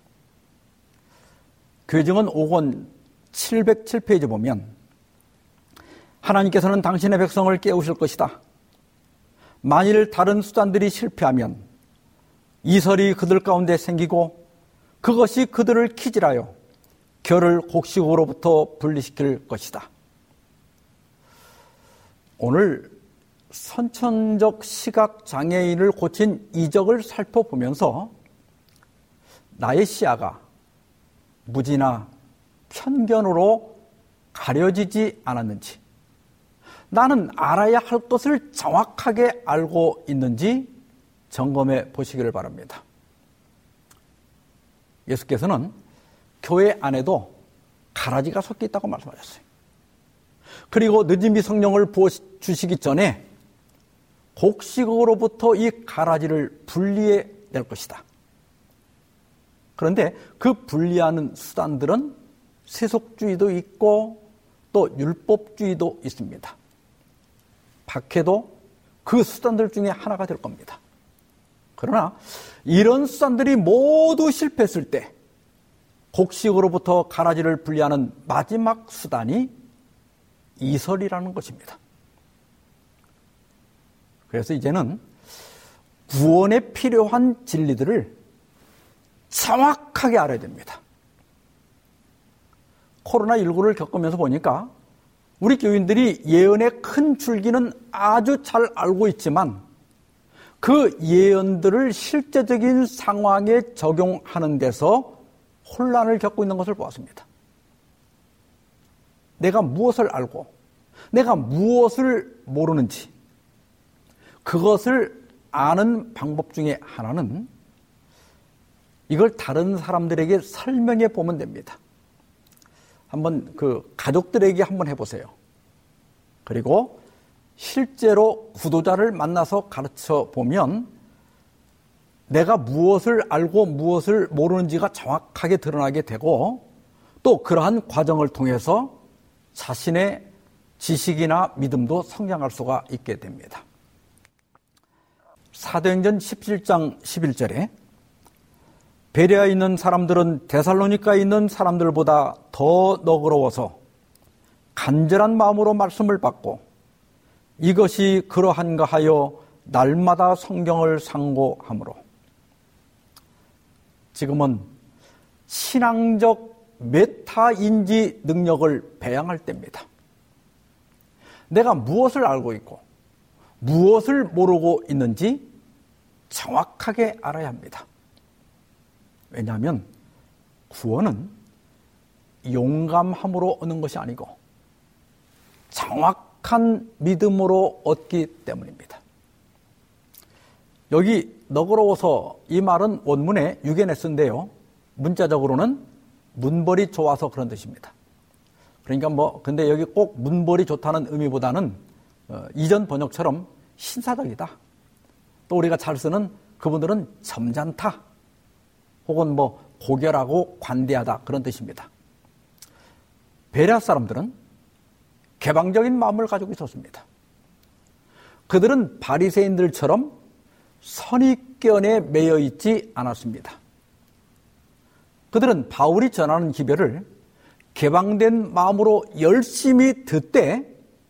교회증언 오 권 칠백칠 페이지 보면 하나님께서는 당신의 백성을 깨우실 것이다. 만일 다른 수단들이 실패하면 이설이 그들 가운데 생기고 그것이 그들을 키질하여 결을 곡식으로부터 분리시킬 것이다. 오늘 선천적 시각장애인을 고친 이적을 살펴보면서 나의 시야가 무지나 편견으로 가려지지 않았는지, 나는 알아야 할 것을 정확하게 알고 있는지 점검해 보시기를 바랍니다. 예수께서는 교회 안에도 가라지가 섞여 있다고 말씀하셨어요. 그리고 늦은비 성령을 부어주시기 전에 곡식으로부터 이 가라지를 분리해 낼 것이다. 그런데 그 분리하는 수단들은 세속주의도 있고 또 율법주의도 있습니다. 박해도 그 수단들 중에 하나가 될 겁니다. 그러나 이런 수단들이 모두 실패했을 때 곡식으로부터 가라지를 분리하는 마지막 수단이 이설이라는 것입니다. 그래서 이제는 구원에 필요한 진리들을 정확하게 알아야 됩니다. 코로나십구를 겪으면서 보니까 우리 교인들이 예언의 큰 줄기는 아주 잘 알고 있지만 그 예언들을 실제적인 상황에 적용하는 데서 혼란을 겪고 있는 것을 보았습니다. 내가 무엇을 알고 내가 무엇을 모르는지 그것을 아는 방법 중에 하나는 이걸 다른 사람들에게 설명해 보면 됩니다. 한번 그 가족들에게 한번 해보세요. 그리고 실제로 구도자를 만나서 가르쳐 보면 내가 무엇을 알고 무엇을 모르는지가 정확하게 드러나게 되고 또 그러한 과정을 통해서 자신의 지식이나 믿음도 성장할 수가 있게 됩니다. 사도행전 십칠 장 십일 절에 베레아에 있는 사람들은 데살로니가에 있는 사람들보다 더 너그러워서 간절한 마음으로 말씀을 받고 이것이 그러한가 하여 날마다 성경을 상고하므로. 지금은 신앙적 메타인지 능력을 배양할 때입니다. 내가 무엇을 알고 있고 무엇을 모르고 있는지 정확하게 알아야 합니다. 왜냐하면 구원은 용감함으로 얻는 것이 아니고 정확한 믿음으로 얻기 때문입니다. 여기 너그러워서 이 말은 원문에 유게네스인데요. 문자적으로는 문벌이 좋아서 그런 뜻입니다. 그러니까 뭐 근데 여기 꼭 문벌이 좋다는 의미보다는 어, 이전 번역처럼 신사적이다. 또 우리가 잘 쓰는 그분들은 점잖다. 혹은 뭐 고결하고 관대하다 그런 뜻입니다. 베레아 사람들은 개방적인 마음을 가지고 있었습니다. 그들은 바리새인들처럼 선입견에 매여 있지 않았습니다. 그들은 바울이 전하는 기별을 개방된 마음으로 열심히 듣되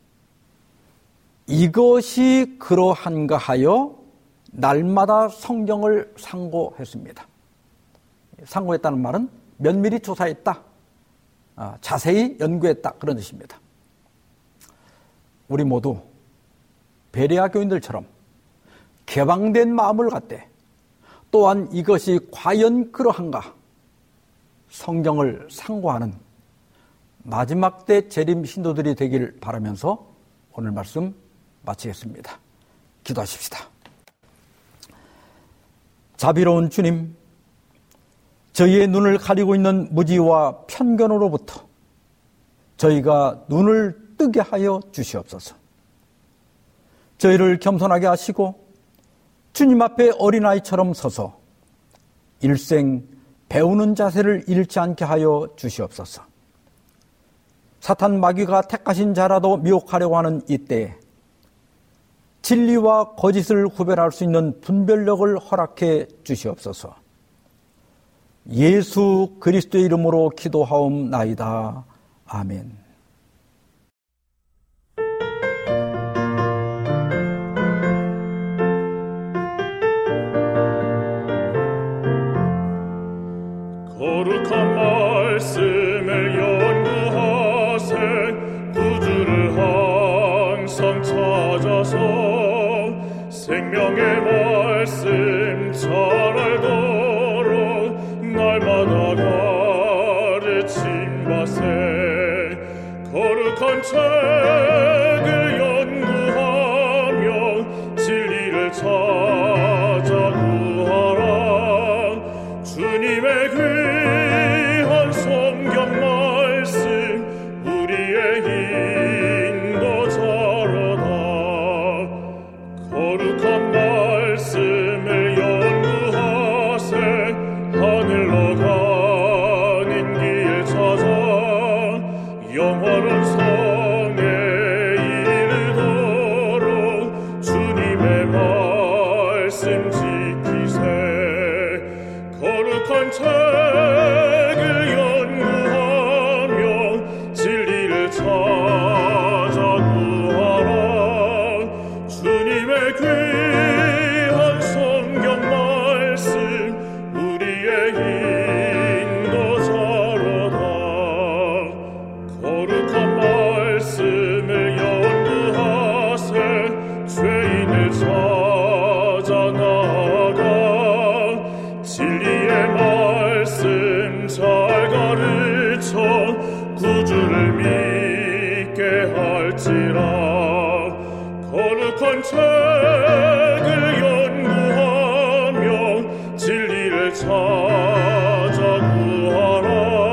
이것이 그러한가 하여 날마다 성경을 상고했습니다. 상고했다는 말은 면밀히 조사했다, 자세히 연구했다, 그런 뜻입니다. 우리 모두 베레아 교인들처럼 개방된 마음을 갖되 또한 이것이 과연 그러한가 성경을 상고하는 마지막 때 재림 신도들이 되길 바라면서 오늘 말씀 마치겠습니다. 기도하십시다. 자비로운 주님, 저희의 눈을 가리고 있는 무지와 편견으로부터 저희가 눈을 뜨게 하여 주시옵소서. 저희를 겸손하게 하시고 주님 앞에 어린아이처럼 서서 일생 배우는 자세를 잃지 않게 하여 주시옵소서. 사탄 마귀가 택하신 자라도 미혹하려고 하는 이때에 진리와 거짓을 구별할 수 있는 분별력을 허락해 주시옵소서. 예수 그리스도의 이름으로 기도하옵나이다. 아멘. 거룩한 말씀을 연구하세 구주를 항상 찾아서 생명의 말씀 잘 알도록 날마다 가르침받세 거룩한 책을 연구하며 진리를 찾아 구하라. 주님의 귀한 성경 말씀 우리의 인도자로다. 거룩한 말씀을 연구하세 하늘로 가는 길 찾아 영원한 성에 이르도록 주님의 말씀 지키세. 거룩한 책을 연구하며 진리를 찾아 구하라. 주님의 귀한 성경 말씀 우리의 인도자로다. 거룩한 말씀을 연구하세 죄인을 찾아 나아가 진리의 말씀 잘 가르쳐 구주를 믿게 할지라. 거룩한 책을 연구하며 진리를 찾아 구하라.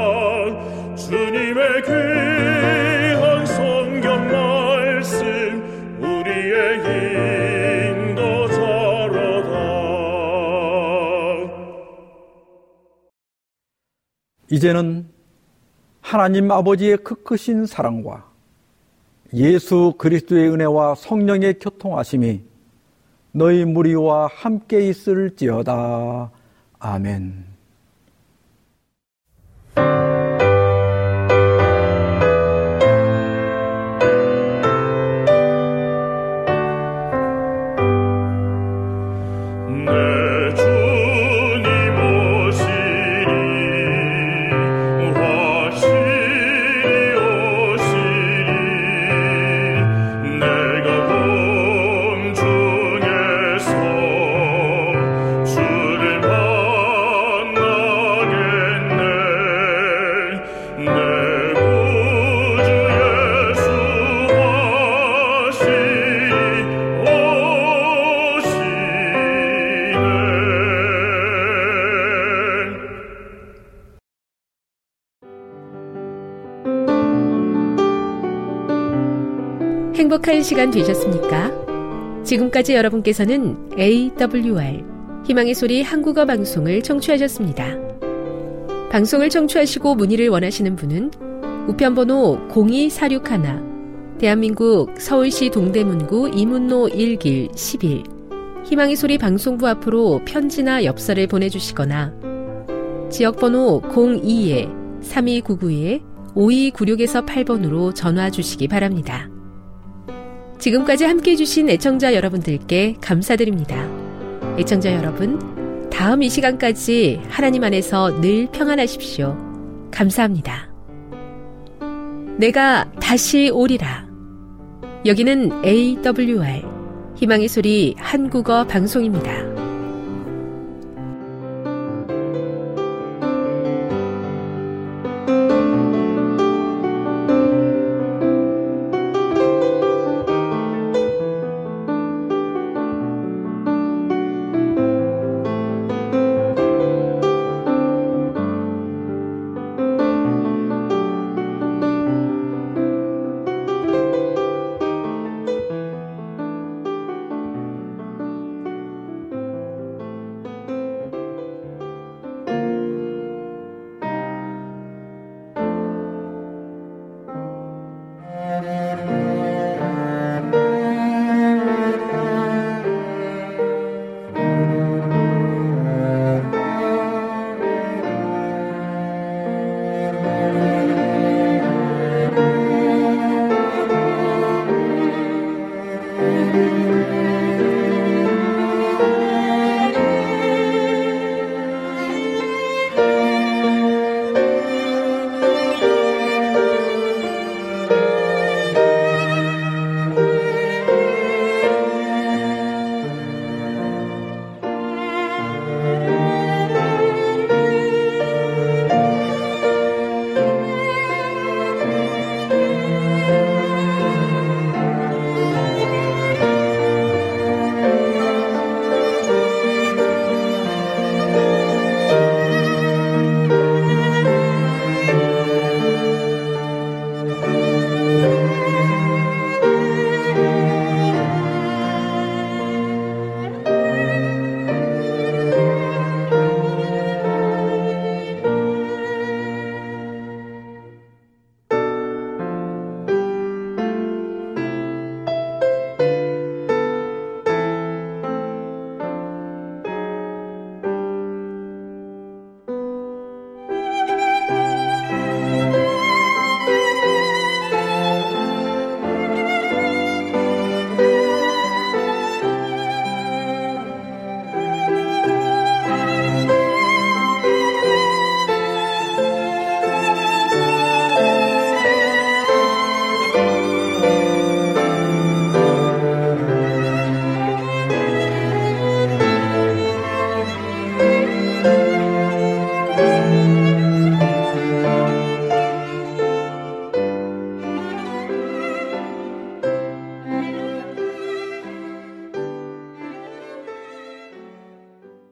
주님의 귀한 성경 말씀 우리의 인도자로다. 이제는 하나님 아버지의 그 크신 사랑과 예수 그리스도의 은혜와 성령의 교통하심이 너희 무리와 함께 있을지어다. 아멘. 행복한 시간 되셨습니까? 지금까지 여러분께서는 에이더블유알 희망의 소리 한국어 방송을 청취하셨습니다. 방송을 청취하시고 문의를 원하시는 분은 우편번호 공이사육일 대한민국 서울시 동대문구 이문로 일 길 십일 희망의 소리 방송부 앞으로 편지나 엽서를 보내주시거나 지역번호 공이 삼이구구 오이구육에서 팔 번으로 전화 주시기 바랍니다. 지금까지 함께해 주신 애청자 여러분들께 감사드립니다. 애청자 여러분, 다음 이 시간까지 하나님 안에서 늘 평안하십시오. 감사합니다. 내가 다시 오리라. 여기는 에이더블유알 희망의 소리 한국어 방송입니다.